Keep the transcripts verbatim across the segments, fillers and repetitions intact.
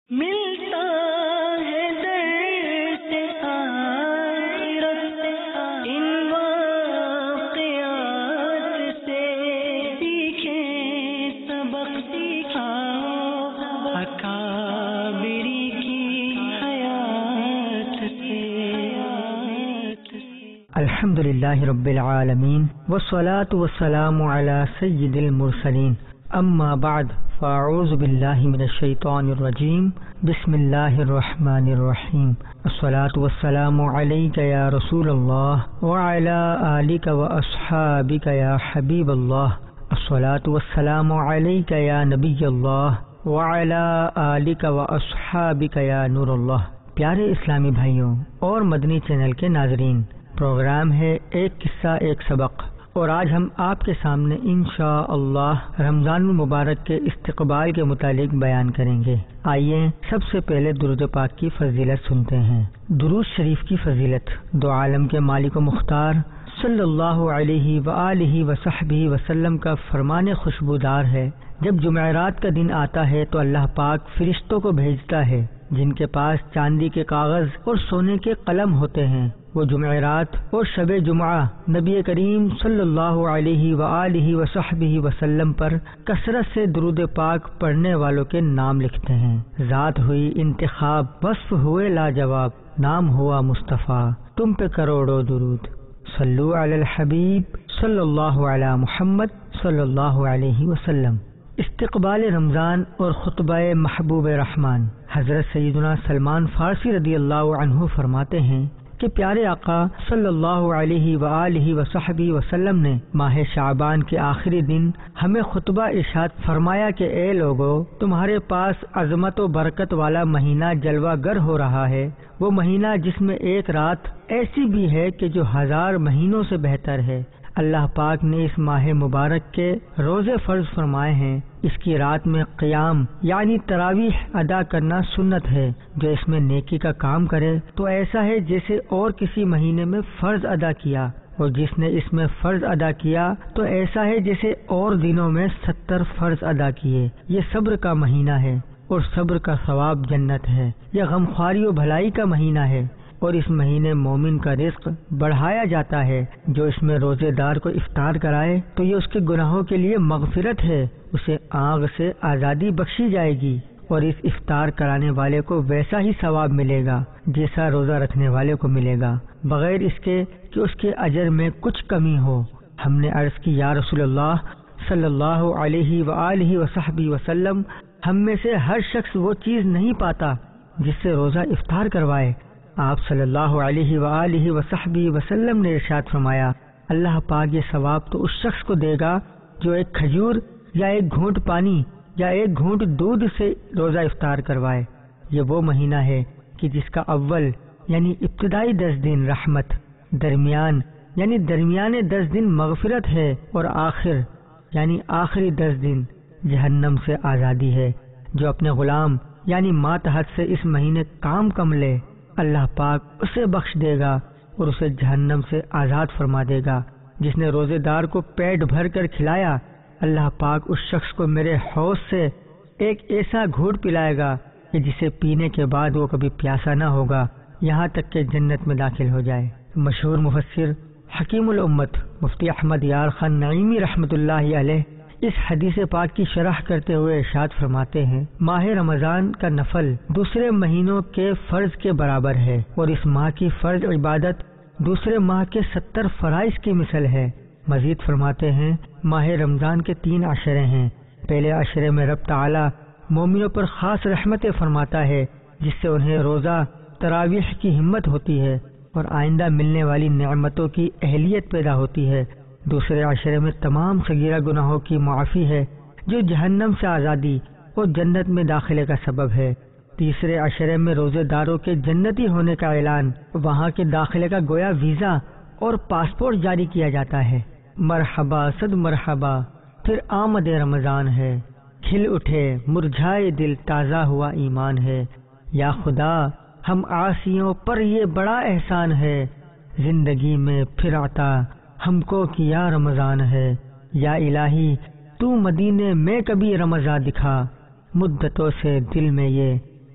ملتا ہے درس آخرت ان واقعات سے، سیکھیں سبق سکھاؤ اکابری کی حیات سے۔ الحمد للہ رب العالمین والصلاة والسلام علی سید المرسلین، اما بعد فاعوذ باللہ من الشیطان الرجیم، بسم اللہ الرحمن الرحیم، الصلاة والسلام علیک یا رسول اللہ وعلی آلک واصحابک یا حبیب اللہ، الصلاة والسلام علیک یا نبی اللہ وعلی آلک واصحابک یا نور اللہ۔ پیارے اسلامی بھائیوں اور مدنی چینل کے ناظرین، پروگرام ہے ایک قصہ ایک سبق، اور آج ہم آپ کے سامنے انشاءاللہ رمضان المبارک کے استقبال کے متعلق بیان کریں گے۔ آئیے سب سے پہلے درود پاک کی فضیلت سنتے ہیں۔ درود شریف کی فضیلت دو عالم کے مالک و مختار صلی اللہ علیہ وآلہ وصحبہ وسلم کا فرمان خوشبودار ہے۔ جب جمعرات کا دن آتا ہے تو اللہ پاک فرشتوں کو بھیجتا ہے جن کے پاس چاندی کے کاغذ اور سونے کے قلم ہوتے ہیں۔ وہ جمعرات اور شب جمعہ نبی کریم صلی اللہ علیہ وآلہ وصحبہ وسلم پر کثرت سے درود پاک پڑھنے والوں کے نام لکھتے ہیں۔ ذات ہوئی انتخاب، وصف ہوئے لاجواب، نام ہوا مصطفیٰ، تم پہ کروڑوں درود۔ صلو علی الحبیب صلی اللہ علی محمد صلی اللہ علیہ وسلم۔ استقبال رمضان اور خطبہ محبوب رحمان۔ حضرت سیدنا سلمان فارسی رضی اللہ عنہ فرماتے ہیں کہ پیارے آقا صلی اللہ علیہ وآلہ وصحبہ وسلم نے ماہ شعبان کے آخری دن ہمیں خطبہ ارشاد فرمایا کہ اے لوگو، تمہارے پاس عظمت و برکت والا مہینہ جلوہ گر ہو رہا ہے، وہ مہینہ جس میں ایک رات ایسی بھی ہے کہ جو ہزار مہینوں سے بہتر ہے۔ اللہ پاک نے اس ماہ مبارک کے روزے فرض فرمائے ہیں۔ اس کی رات میں قیام یعنی تراویح ادا کرنا سنت ہے۔ جو اس میں نیکی کا کام کرے تو ایسا ہے جیسے اور کسی مہینے میں فرض ادا کیا، اور جس نے اس میں فرض ادا کیا تو ایسا ہے جیسے اور دنوں میں ستر فرض ادا کیے۔ یہ صبر کا مہینہ ہے اور صبر کا ثواب جنت ہے۔ یہ غمخواری و بھلائی کا مہینہ ہے اور اس مہینے مومن کا رزق بڑھایا جاتا ہے۔ جو اس میں روزے دار کو افطار کرائے تو یہ اس کے گناہوں کے لیے مغفرت ہے، اسے آگ سے آزادی بخشی جائے گی، اور اس افطار کرانے والے کو ویسا ہی ثواب ملے گا جیسا روزہ رکھنے والے کو ملے گا، بغیر اس کے کہ اس کے اجر میں کچھ کمی ہو۔ ہم نے عرض کی یا رسول اللہ صلی اللہ علیہ وآلہ وصحبہ وسلم، ہم میں سے ہر شخص وہ چیز نہیں پاتا جس سے روزہ افطار کروائے۔ آپ صلی اللہ علیہ وآلہ وصحبہ وسلم نے ارشاد فرمایا، اللہ پاک یہ ثواب تو اس شخص کو دے گا جو ایک کھجور یا ایک گھونٹ پانی یا ایک گھونٹ دودھ سے روزہ افطار کروائے۔ یہ وہ مہینہ ہے کہ جس کا اول یعنی ابتدائی دس دن رحمت، درمیان یعنی درمیانے دس دن مغفرت ہے، اور آخر یعنی آخری دس دن جہنم سے آزادی ہے۔ جو اپنے غلام یعنی ماتحت سے اس مہینے کام کم لے، اللہ پاک اسے بخش دے گا اور اسے جہنم سے آزاد فرما دے گا۔ جس نے روزے دار کو پیٹ بھر کر کھلایا، اللہ پاک اس شخص کو میرے حوض سے ایک ایسا گھونٹ پلائے گا کہ جسے پینے کے بعد وہ کبھی پیاسا نہ ہوگا، یہاں تک کہ جنت میں داخل ہو جائے۔ مشہور مفسر حکیم الامت مفتی احمد یار خان نعیمی رحمۃ اللہ علیہ اس حدیث پاک کی شرح کرتے ہوئے ارشاد فرماتے ہیں، ماہ رمضان کا نفل دوسرے مہینوں کے فرض کے برابر ہے، اور اس ماہ کی فرض عبادت دوسرے ماہ کے ستر فرائض کی مثل ہے۔ مزید فرماتے ہیں، ماہ رمضان کے تین عشرے ہیں۔ پہلے عشرے میں رب تعالی مومنوں پر خاص رحمتیں فرماتا ہے، جس سے انہیں روزہ تراویح کی ہمت ہوتی ہے اور آئندہ ملنے والی نعمتوں کی اہلیت پیدا ہوتی ہے۔ دوسرے عشرے میں تمام صغیرہ گناہوں کی معافی ہے جو جہنم سے آزادی اور جنت میں داخلے کا سبب ہے۔ تیسرے عشرے میں روزے داروں کے جنتی ہونے کا اعلان، وہاں کے داخلے کا گویا ویزا اور پاسپورٹ جاری کیا جاتا ہے۔ مرحبا صد مرحبا، پھر آمد رمضان ہے، کھل اٹھے مرجھائے دل، تازہ ہوا ایمان ہے۔ یا خدا ہم عاصیوں پر یہ بڑا احسان ہے، زندگی میں پھر عطا ہم کو کیا رمضان ہے۔ یا الہی تو مدینے میں کبھی رمضان دکھا، مدتوں سے دل میں یہ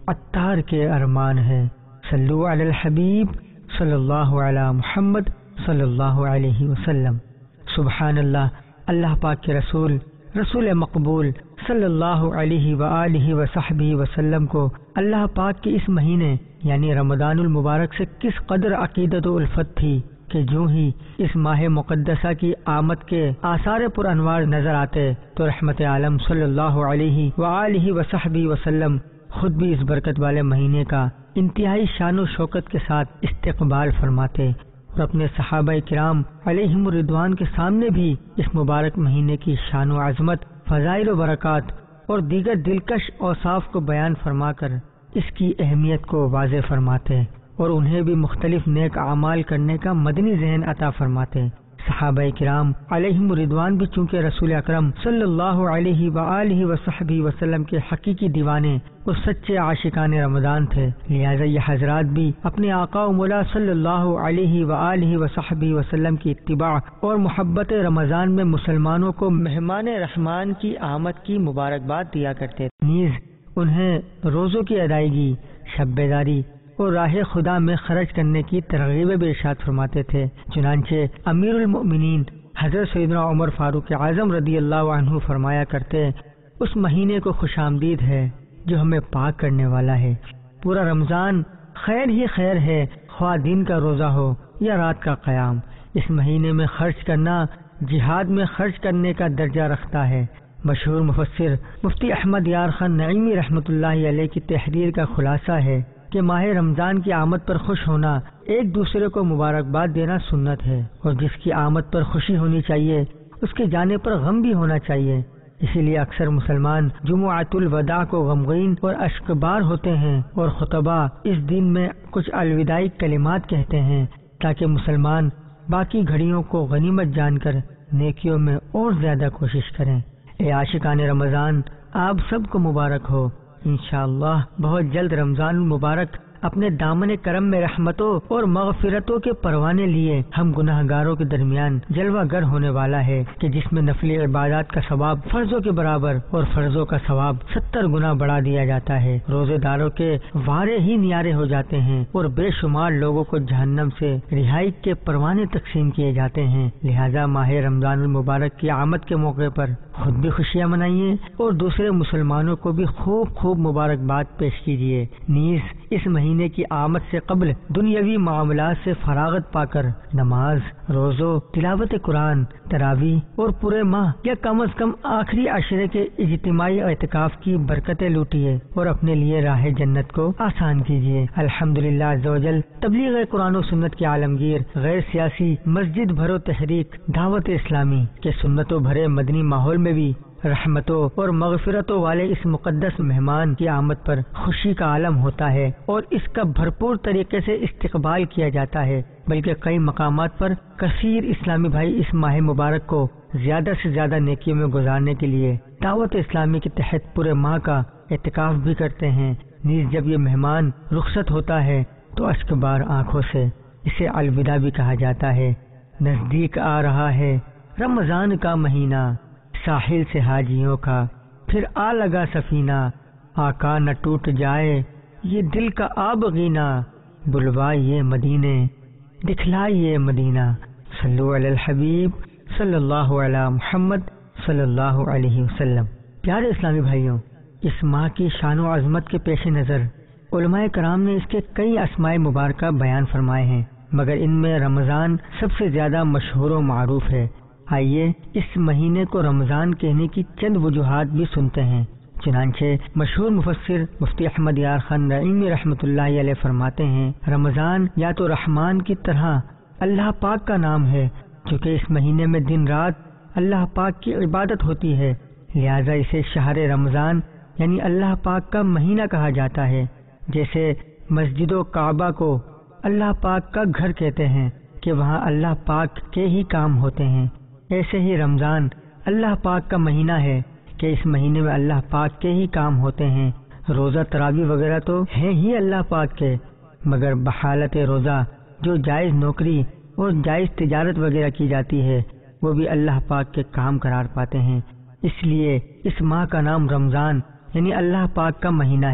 عطار کے ارمان ہے۔ صلو علی الحبیب صلی اللہ علی محمد صلی اللہ علیہ وسلم۔ سبحان اللہ، اللہ پاک کے رسول رسول مقبول صلی اللہ علیہ وآلہ وصحبہ وسلم کو اللہ پاک کے اس مہینے یعنی رمضان المبارک سے کس قدر عقیدت و الفت تھی کہ جو ہی اس ماہ مقدسہ کی آمد کے آثار پر انوار نظر آتے تو رحمت عالم صلی اللہ علیہ وآلہ وصحبہ وسلم خود بھی اس برکت والے مہینے کا انتہائی شان و شوکت کے ساتھ استقبال فرماتے اور اپنے صحابہ کرام علیہم الرضوان کے سامنے بھی اس مبارک مہینے کی شان و عظمت، فضائل و برکات اور دیگر دلکش اوصاف کو بیان فرما کر اس کی اہمیت کو واضح فرماتے اور انہیں بھی مختلف نیک اعمال کرنے کا مدنی ذہن عطا فرماتے۔ صحابہ کرام علیہم الرضوان بھی چونکہ رسول اکرم صلی اللہ علیہ وآلہ وصحبہ وسلم کے حقیقی دیوانے اور سچے عاشقان رمضان تھے، لہذا یہ حضرات بھی اپنے آقا و مولا صلی اللہ علیہ وآلہ وصحبہ وسلم کی اتباع اور محبت رمضان میں مسلمانوں کو مہمان رحمان کی آمد کی مبارکباد دیا کرتے تھے۔ نیز انہیں روزوں کی ادائیگی، شب بیداری اور راہ خدا میں خرچ کرنے کی ترغیب بھی ارشاد فرماتے تھے۔ چنانچہ امیر المؤمنین حضرت سیدنا عمر فاروق اعظم رضی اللہ عنہ فرمایا کرتے، اس مہینے کو خوش آمدید ہے جو ہمیں پاک کرنے والا ہے۔ پورا رمضان خیر ہی خیر ہے، خواہ دن کا روزہ ہو یا رات کا قیام۔ اس مہینے میں خرچ کرنا جہاد میں خرچ کرنے کا درجہ رکھتا ہے۔ مشہور مفسر مفتی احمد یار خان نعیمی رحمۃ اللہ علیہ کی تحریر کا خلاصہ ہے کہ ماہ رمضان کی آمد پر خوش ہونا، ایک دوسرے کو مبارکباد دینا سنت ہے، اور جس کی آمد پر خوشی ہونی چاہیے اس کے جانے پر غم بھی ہونا چاہیے۔ اسی لیے اکثر مسلمان جمعۃ الوداع کو غمگین اور اشکبار ہوتے ہیں اور خطبہ اس دن میں کچھ الوداعی کلمات کہتے ہیں تاکہ مسلمان باقی گھڑیوں کو غنیمت جان کر نیکیوں میں اور زیادہ کوشش کریں۔ اے عاشقان رمضان، آپ سب کو مبارک ہو۔ انشاءاللہ بہت جلد رمضان المبارک اپنے دامن کرم میں رحمتوں اور مغفرتوں کے پروانے لیے ہم گناہ گاروں کے درمیان جلوہ گر ہونے والا ہے کہ جس میں نفلی عبادات کا ثواب فرضوں کے برابر اور فرضوں کا ثواب ستر گنا بڑھا دیا جاتا ہے۔ روزے داروں کے وارے ہی نیارے ہو جاتے ہیں اور بے شمار لوگوں کو جہنم سے رہائی کے پروانے تقسیم کیے جاتے ہیں۔ لہذا ماہ رمضان المبارک کی آمد کے موقع پر خود بھی خوشیاں منائیے اور دوسرے مسلمانوں کو بھی خوب خوب مبارکباد پیش کیجیے۔ نیز اس مہینے کی آمد سے قبل دنیاوی معاملات سے فراغت پا کر نماز، روزوں، تلاوت قرآن، تراویح اور پورے ماہ یا کم از کم آخری عشرے کے اجتماعی اعتکاف کی برکتیں لوٹیے اور اپنے لیے راہ جنت کو آسان کیجیے۔ الحمدللہ عز و جل تبلیغ قرآن و سنت کے عالمگیر غیر سیاسی مسجد بھرو تحریک دعوت اسلامی کے سنتوں بھرے مدنی ماحول میں بھی رحمتوں اور مغفرتوں والے اس مقدس مہمان کی آمد پر خوشی کا عالم ہوتا ہے اور اس کا بھرپور طریقے سے استقبال کیا جاتا ہے، بلکہ کئی مقامات پر کثیر اسلامی بھائی اس ماہ مبارک کو زیادہ سے زیادہ نیکیوں میں گزارنے کے لیے دعوت اسلامی کے تحت پورے ماہ کا اعتکاف بھی کرتے ہیں۔ نیز جب یہ مہمان رخصت ہوتا ہے تو اشک بار آنکھوں سے اسے الوداع بھی کہا جاتا ہے۔ نزدیک آ رہا ہے رمضان کا مہینہ، ساحل سے حاجیوں کا پھر آ لگا سفینہ، آقا نہ ٹوٹ جائے یہ دل کا آب غینا، بلوائیے مدینے دکھلائیے مدینہ۔ صلو علی الحبیب صلی اللہ علی محمد صلی اللہ علیہ وسلم۔ پیارے اسلامی بھائیوں، اس ماہ کی شان و عظمت کے پیش نظر علماء کرام نے اس کے کئی اسماء مبارکہ بیان فرمائے ہیں، مگر ان میں رمضان سب سے زیادہ مشہور و معروف ہے۔ آئیے اس مہینے کو رمضان کہنے کی چند وجوہات بھی سنتے ہیں۔ چنانچہ مشہور مفسر مفتی احمد یار خان نعیمی رحمۃ اللہ علیہ فرماتے ہیں، رمضان یا تو رحمان کی طرح اللہ پاک کا نام ہے، چونکہ اس مہینے میں دن رات اللہ پاک کی عبادت ہوتی ہے، لہذا اسے شہر رمضان یعنی اللہ پاک کا مہینہ کہا جاتا ہے۔ جیسے مسجد و کعبہ کو اللہ پاک کا گھر کہتے ہیں کہ وہاں اللہ پاک کے ہی کام ہوتے ہیں، ایسے ہی رمضان اللہ پاک کا مہینہ ہے کہ اس مہینے میں اللہ پاک کے ہی کام ہوتے ہیں۔ روزہ تراویح وغیرہ تو ہیں ہی اللہ پاک کے، مگر بحالت روزہ جو جائز نوکری اور جائز تجارت وغیرہ کی جاتی ہے وہ بھی اللہ پاک کے کام قرار پاتے ہیں۔ اس لیے اس ماہ کا نام رمضان یعنی اللہ پاک کا مہینہ ہے۔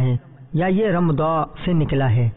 یا یہ رمضا سے نکلا ہے۔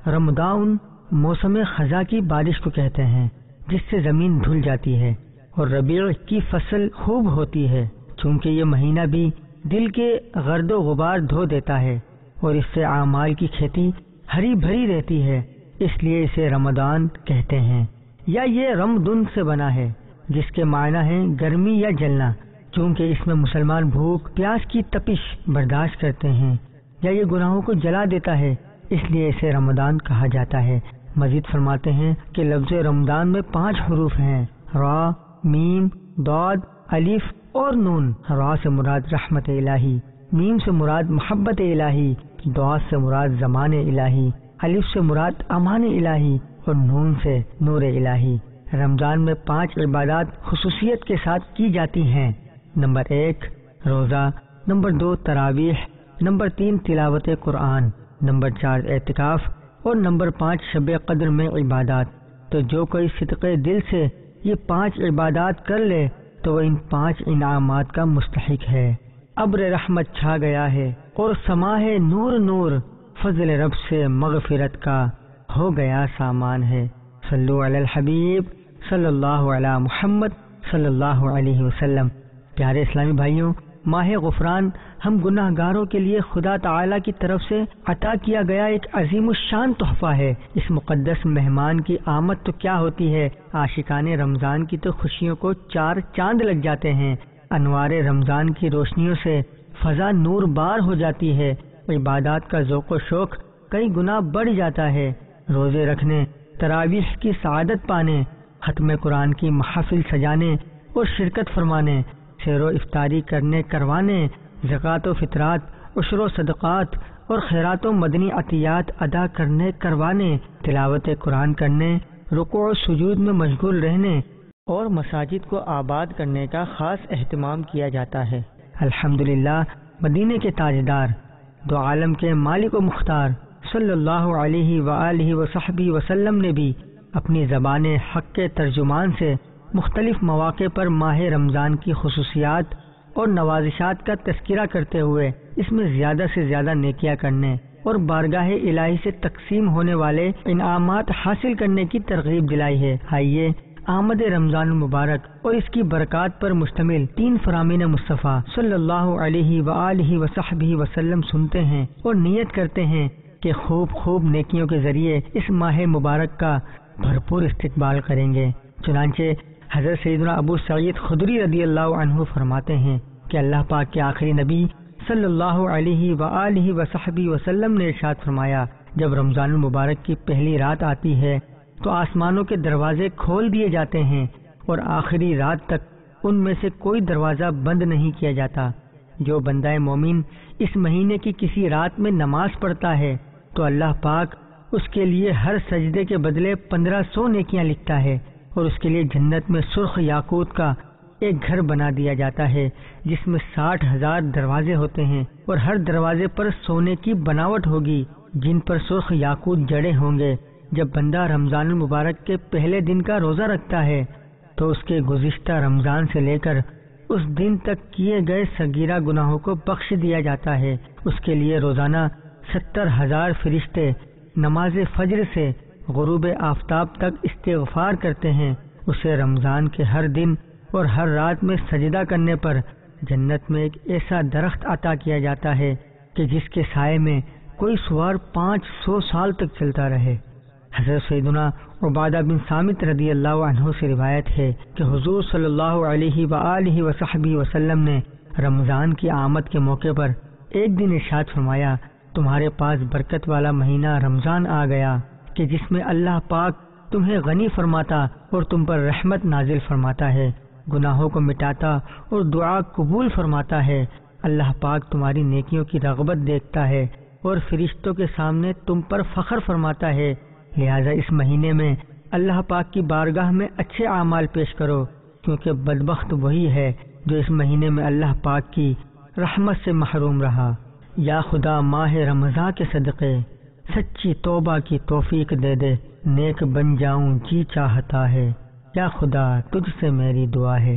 رمضان موسم خزاں کی بارش کو کہتے ہیں جس سے زمین دھل جاتی ہے اور ربیع کی فصل خوب ہوتی ہے، چونکہ یہ مہینہ بھی دل کے غرد و غبار دھو دیتا ہے اور اس سے اعمال کی کھیتی ہری بھری رہتی ہے، اس لیے اسے رمضان کہتے ہیں۔ یا یہ رمضان سے بنا ہے جس کے معنی ہے گرمی یا جلنا، چونکہ اس میں مسلمان بھوک پیاس کی تپش برداشت کرتے ہیں، یا یہ گناہوں کو جلا دیتا ہے، اس لیے اسے رمضان کہا جاتا ہے۔ مزید فرماتے ہیں کہ لفظ رمضان میں پانچ حروف ہیں، را، میم، ضاد، الف اور نون۔ را سے مراد رحمت الہی، میم سے مراد محبت الہی، ضاد سے مراد زمان الہی، الف سے مراد امان الہی اور نون سے نور الہی۔ رمضان میں پانچ عبادات خصوصیت کے ساتھ کی جاتی ہیں۔ نمبر ایک روزہ، نمبر دو تراویح، نمبر تین تلاوت قرآن، نمبر چار اعتکاف اور نمبر پانچ شب قدر میں عبادات۔ تو جو کوئی صدقے دل سے یہ پانچ عبادات کر لے تو وہ ان پانچ انعامات کا مستحق ہے۔ ابر رحمت چھا گیا ہے اور سما ہے نور نور، فضل رب سے مغفرت کا ہو گیا سامان ہے۔ صلو علی الحبیب صلی اللہ علی محمد صلی اللہ علیہ وسلم۔ پیارے اسلامی بھائیوں، ماہ غفران ہم گناہ گاروں کے لیے خدا تعالی کی طرف سے عطا کیا گیا ایک عظیم الشان تحفہ ہے۔ اس مقدس مہمان کی آمد تو کیا ہوتی ہے، عاشقان رمضان کی تو خوشیوں کو چار چاند لگ جاتے ہیں، انوار رمضان کی روشنیوں سے فضا نور بار ہو جاتی ہے، عبادات کا ذوق و شوق کئی گنا بڑھ جاتا ہے۔ روزے رکھنے، تراویح کی سعادت پانے، ختم قرآن کی محافل سجانے اور شرکت فرمانے، سیر و افطاری کرنے کروانے، زکوٰۃ و فطرات، عشر و صدقات اور خیرات و مدنی عطیات ادا کرنے کروانے، تلاوت قرآن کرنے، رکوع و سجود میں مشغول رہنے اور مساجد کو آباد کرنے کا خاص اہتمام کیا جاتا ہے۔ الحمدللہ، مدینے کے تاجدار، دو عالم کے مالک و مختار صلی اللہ علیہ وآلہ وصحبہ وسلم نے بھی اپنی زبان حق کے ترجمان سے مختلف مواقع پر ماہ رمضان کی خصوصیات اور نوازشات کا تذکرہ کرتے ہوئے اس میں زیادہ سے زیادہ نیکیاں کرنے اور بارگاہ الہی سے تقسیم ہونے والے انعامات حاصل کرنے کی ترغیب دلائی ہے۔ آئیے آمد رمضان المبارک اور اس کی برکات پر مشتمل تین فرامین مصطفیٰ صلی اللہ علیہ وآلہ وصحبہ وسلم سنتے ہیں اور نیت کرتے ہیں کہ خوب خوب نیکیوں کے ذریعے اس ماہ مبارک کا بھرپور استقبال کریں گے۔ چنانچہ حضرت سیدنا ابو سعید خدری رضی اللہ عنہ فرماتے ہیں کہ اللہ پاک کے آخری نبی صلی اللہ علیہ وآلہ وصحبہ وسلم نے ارشاد فرمایا، جب رمضان المبارک کی پہلی رات آتی ہے تو آسمانوں کے دروازے کھول دیے جاتے ہیں اور آخری رات تک ان میں سے کوئی دروازہ بند نہیں کیا جاتا۔ جو بندہ مومن اس مہینے کی کسی رات میں نماز پڑھتا ہے تو اللہ پاک اس کے لیے ہر سجدے کے بدلے پندرہ سو نیکیاں لکھتا ہے اور اس کے لیے جنت میں سرخ یاقوت کا ایک گھر بنا دیا جاتا ہے جس میں ساٹھ ہزار دروازے ہوتے ہیں اور ہر دروازے پر سونے کی بناوٹ ہوگی جن پر سرخ یاقوت جڑے ہوں گے۔ جب بندہ رمضان المبارک کے پہلے دن کا روزہ رکھتا ہے تو اس کے گزشتہ رمضان سے لے کر اس دن تک کیے گئے صغیرہ گناہوں کو بخش دیا جاتا ہے۔ اس کے لیے روزانہ ستر ہزار فرشتے نماز فجر سے غروب آفتاب تک استغفار کرتے ہیں۔ اسے رمضان کے ہر دن اور ہر رات میں سجدہ کرنے پر جنت میں ایک ایسا درخت عطا کیا جاتا ہے کہ جس کے سائے میں کوئی سوار پانچ سو سال تک چلتا رہے۔ حضرت سیدنا عبادہ بن صامت رضی اللہ عنہ سے روایت ہے کہ حضور صلی اللہ علیہ وآلہ وصحبہ وسلم نے رمضان کی آمد کے موقع پر ایک دن ارشاد فرمایا، تمہارے پاس برکت والا مہینہ رمضان آ گیا کہ جس میں اللہ پاک تمہیں غنی فرماتا اور تم پر رحمت نازل فرماتا ہے، گناہوں کو مٹاتا اور دعا قبول فرماتا ہے۔ اللہ پاک تمہاری نیکیوں کی رغبت دیکھتا ہے اور فرشتوں کے سامنے تم پر فخر فرماتا ہے، لہذا اس مہینے میں اللہ پاک کی بارگاہ میں اچھے اعمال پیش کرو، کیونکہ بدبخت وہی ہے جو اس مہینے میں اللہ پاک کی رحمت سے محروم رہا۔ یا خدا ماہ رمضان کے صدقے سچی توبہ کی توفیق دے دے، نیک بن جاؤں جی چاہتا ہے، یا خدا تجھ سے میری دعا ہے۔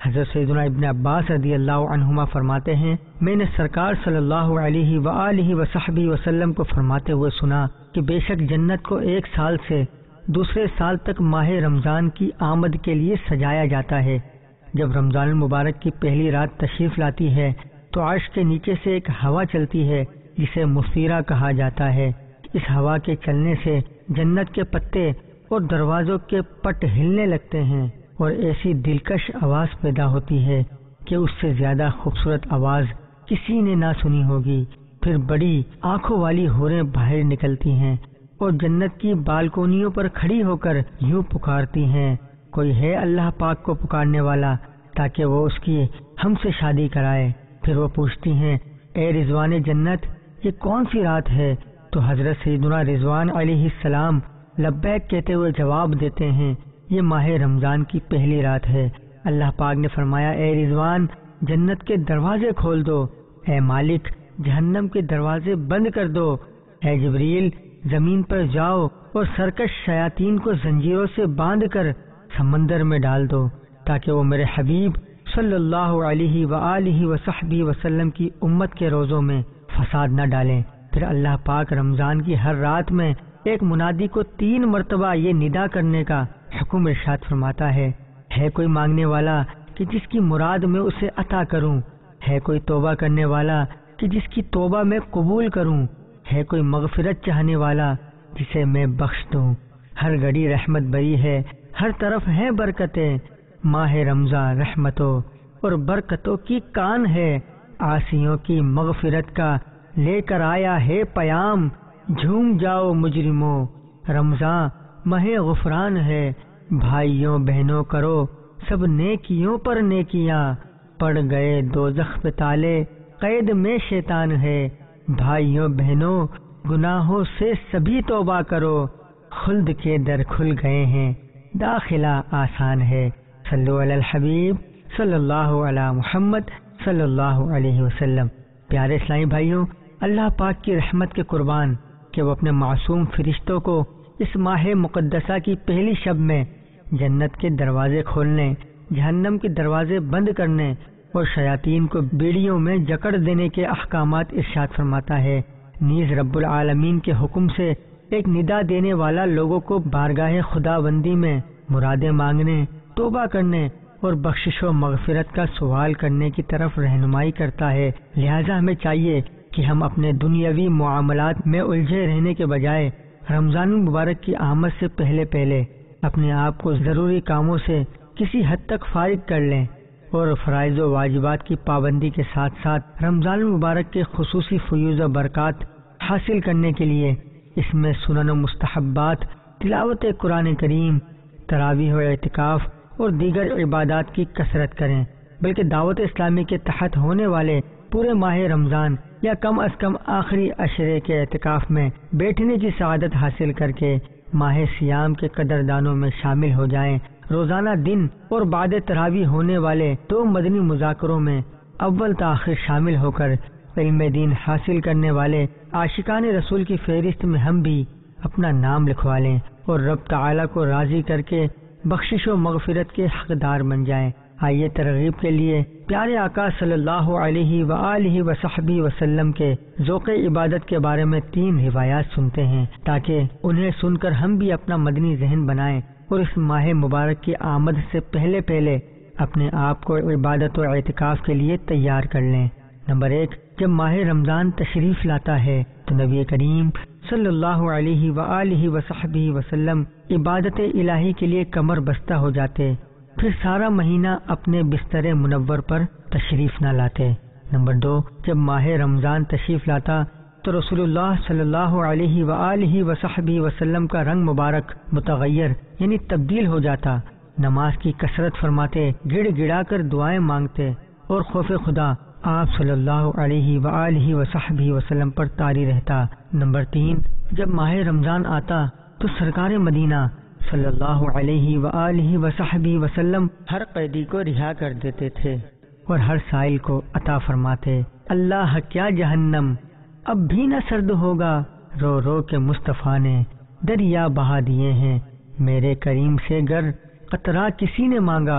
حضرت سیدنا ابن عباس رضی اللہ عنہما فرماتے ہیں میں نے سرکار صلی اللہ علیہ وآلہ وصحبہ وسلم کو فرماتے ہوئے سنا کہ بے شک جنت کو ایک سال سے دوسرے سال تک ماہ رمضان کی آمد کے لیے سجایا جاتا ہے۔ جب رمضان المبارک کی پہلی رات تشریف لاتی ہے تو عرش کے نیچے سے ایک ہوا چلتی ہے جسے مثیرہ کہا جاتا ہے۔ اس ہوا کے چلنے سے جنت کے پتے اور دروازوں کے پٹ ہلنے لگتے ہیں اور ایسی دلکش آواز پیدا ہوتی ہے کہ اس سے زیادہ خوبصورت آواز کسی نے نہ سنی ہوگی۔ پھر بڑی آنکھوں والی حوریں باہر نکلتی ہیں اور جنت کی بالکونیوں پر کھڑی ہو کر یوں پکارتی ہیں، کوئی ہے اللہ پاک کو پکارنے والا تاکہ وہ اس کی ہم سے شادی کرائے۔ پھر وہ پوچھتی ہیں، اے رضوان جنت، یہ کون سی رات ہے؟ تو حضرت سیدنا رضوان علیہ السلام لبیک کہتے ہوئے جواب دیتے ہیں، یہ ماہ رمضان کی پہلی رات ہے۔ اللہ پاک نے فرمایا، اے رضوان، جنت کے دروازے کھول دو، اے مالک جہنم کے دروازے بند کر دو، اے جبریل زمین پر جاؤ اور سرکش شیاطین کو زنجیروں سے باندھ کر سمندر میں ڈال دو تاکہ وہ میرے حبیب صلی اللہ علیہ وآلہ وصحبہ وسلم کی امت کے روزوں میں فساد نہ ڈالیں۔ پھر اللہ پاک رمضان کی ہر رات میں ایک منادی کو تین مرتبہ یہ ندا کرنے کا حکم ارشاد فرماتا ہے، ہے کوئی مانگنے والا کہ جس کی مراد میں اسے عطا کروں، ہے کوئی توبہ کرنے والا کہ جس کی توبہ میں قبول کروں، ہے کوئی مغفرت چاہنے والا جسے میں بخش دوں۔ ہر گھڑی رحمت بری ہے، ہر طرف ہے برکتیں، ماہ رمضان رحمتوں اور برکتوں کی کان ہے، عاصیوں کی مغفرت کا لے کر آیا ہے پیام، جھوم جاؤ مجرموں، رمضان ماہ غفران ہے، بھائیوں بہنوں کرو سب نیکیوں پر نیکیاں، پڑ گئے دوزخ پہ تالے قید میں شیطان ہے، بھائیوں بہنوں گناہوں سے سبھی توبہ کرو، خلد کے در کھل گئے ہیں، داخلہ آسان ہے۔ صلو علی الحبیب صلی اللہ علی محمد صلی اللہ علیہ وسلم۔ پیارے اسلامی بھائیوں، اللہ پاک کی رحمت کے قربان کہ وہ اپنے معصوم فرشتوں کو اس ماہ مقدسہ کی پہلی شب میں جنت کے دروازے کھولنے، جہنم کے دروازے بند کرنے اور شیاطین کو بیڑیوں میں جکڑ دینے کے احکامات ارشاد فرماتا ہے۔ نیز رب العالمین کے حکم سے ایک ندا دینے والا لوگوں کو بارگاہ خدا بندی میں مرادیں مانگنے، توبہ کرنے اور بخشش و مغفرت کا سوال کرنے کی طرف رہنمائی کرتا ہے۔ لہذا ہمیں چاہیے کہ ہم اپنے دنیاوی معاملات میں الجھے رہنے کے بجائے رمضان المبارک کی آمد سے پہلے پہلے اپنے آپ کو ضروری کاموں سے کسی حد تک فارغ کر لیں اور فرائض و واجبات کی پابندی کے ساتھ ساتھ رمضان المبارک کے خصوصی فیوز و برکات حاصل کرنے کے لیے اس میں سنن و مستحبات، تلاوت قرآن کریم، تراویح و اعتکاف اور دیگر عبادات کی کثرت کریں، بلکہ دعوت اسلامی کے تحت ہونے والے پورے ماہ رمضان یا کم از کم آخری عشرے کے اعتکاف میں بیٹھنے کی سعادت حاصل کر کے ماہ سیام کے قدردانوں میں شامل ہو جائیں۔ روزانہ دن اور بعد تراویح ہونے والے دو مدنی مذاکروں میں اول تاخیر شامل ہو کر علم دین حاصل کرنے والے عاشقان رسول کی فہرست میں ہم بھی اپنا نام لکھوا لیں اور رب تعالیٰ کو راضی کر کے بخشش و مغفرت کے حقدار بن جائیں۔ آئیے ترغیب کے لیے پیارے آقا صلی اللہ علیہ وآلہ وصحبہ وسلم کے ذوق عبادت کے بارے میں تین روایات سنتے ہیں تاکہ انہیں سن کر ہم بھی اپنا مدنی ذہن بنائیں اور اس ماہ مبارک کی آمد سے پہلے پہلے اپنے آپ کو عبادت و اعتکاف کے لیے تیار کر لیں۔ نمبر ایک، جب ماہ رمضان تشریف لاتا ہے تو نبی کریم صلی اللہ علیہ وآلہ وصحبہ وسلم عبادت الہی کے لیے کمر بستہ ہو جاتے، پھر سارا مہینہ اپنے بستر منور پر تشریف نہ لاتے۔ نمبر دو، جب ماہ رمضان تشریف لاتا تو رسول اللہ صلی اللہ علیہ وآلہ وصحبہ وسلم کا رنگ مبارک متغیر یعنی تبدیل ہو جاتا، نماز کی کثرت فرماتے، گڑ گڑا کر دعائیں مانگتے اور خوف خدا آپ صلی اللہ علیہ وآلہ وصحبہ وسلم پر طاری رہتا۔ نمبر تین، جب ماہ رمضان آتا تو سرکار مدینہ صلی اللہ علیہ وآلہ وصحبہ وسلم ہر قیدی کو رہا کر دیتے تھے اور ہر سائل کو عطا فرماتے۔ اللہ کیا جہنم اب بھی نہ سرد ہوگا، رو رو کے مصطفیٰ نے دریا بہا دیے ہیں، میرے کریم سے گر قطرہ کسی نے مانگا،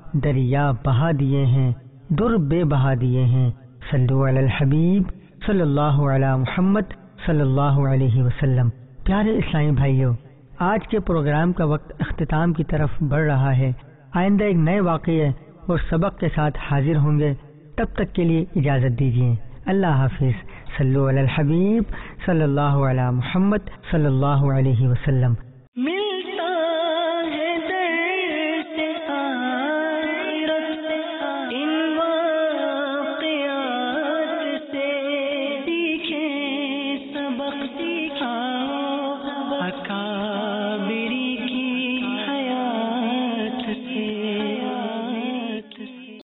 دریا بہا دیے ہیں، در بے بہا دیے ہیں۔ صلو علی الحبیب صلی اللہ علی محمد صلی اللہ علیہ وسلم۔ پیارے اسلامی بھائیوں، آج کے پروگرام کا وقت اختتام کی طرف بڑھ رہا ہے۔ آئندہ ایک نئے واقعے اور سبق کے ساتھ حاضر ہوں گے، تب تک کے لیے اجازت دیجیے۔ اللہ حافظ۔ صلو علی الحبیب صلی اللہ علی محمد صلی اللہ علیہ وسلم۔